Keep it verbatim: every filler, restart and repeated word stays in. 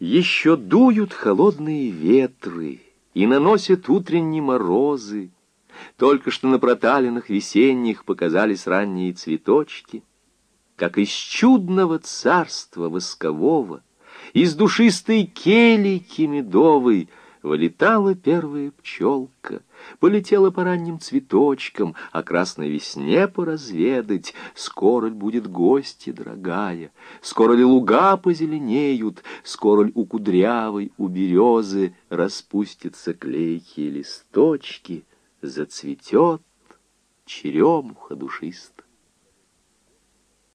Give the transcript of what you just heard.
Еще дуют холодные ветры и наносят утренние морозы. Только что на проталинах весенних показались ранние цветочки. Как из чудного царства воскового, из душистой келейки медовой вылетала первая пчелка, полетела по ранним цветочкам, о красной весне поразведать, скоро ль будет гостья дорогая, скоро ли луга позеленеют, скоро ль у кудрявой, у березы распустятся клейкие листочки, зацветет черемуха душистая.